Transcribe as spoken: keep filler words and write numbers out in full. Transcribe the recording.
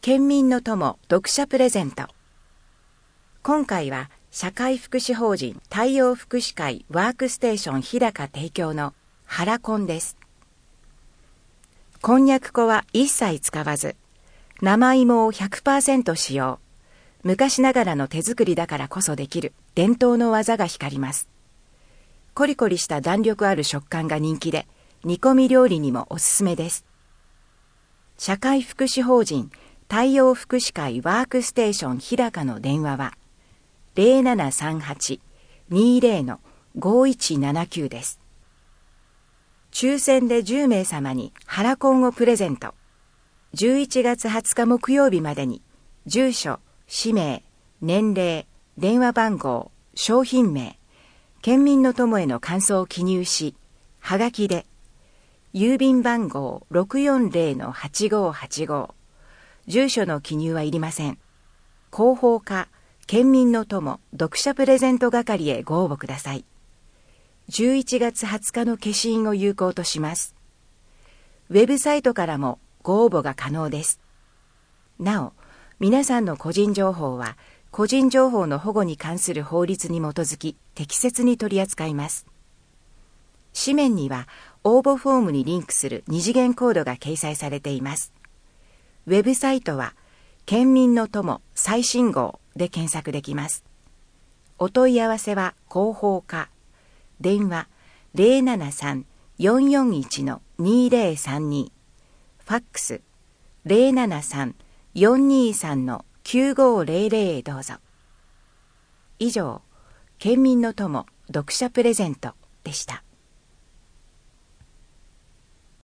県民の友読者プレゼント。今回は社会福祉法人太陽福祉会ワークステーション日高提供の原こんです。こんにゃく粉は一切使わず、生芋を ひゃくパーセント 使用。昔ながらの手作りだからこそできる伝統の技が光ります。コリコリした弾力ある食感が人気で、煮込み料理にもおすすめです。社会福祉法人太陽福祉会ワークステーション日高の電話は ゼロななさんはち にゼロ ごいちななきゅう です。抽選でじゅうめい様に原こんをプレゼント。じゅういちがつはつか木曜日までに住所、氏名、年齢、電話番号、商品名、県民の友への感想を記入し、はがきで郵便番号 ろくよんゼロのはちごはちご、住所の記入はいりません。広報課県民の友読者プレゼント係へご応募ください。じゅういちがつはつかの消印を有効とします。ウェブサイトからもご応募が可能です。なお、皆さんの個人情報は個人情報の保護に関する法律に基づき適切に取り扱います。紙面には応募フォームにリンクする二次元コードが掲載されています。ウェブサイトは県民の友最新号で検索できます。お問い合わせは広報課、電話 ゼロななさん よんよんいち にゼロさんに、ファックス ゼロななさん よんにさん きゅうごゼロゼロ へどうぞ。以上、県民の友読者プレゼントでした。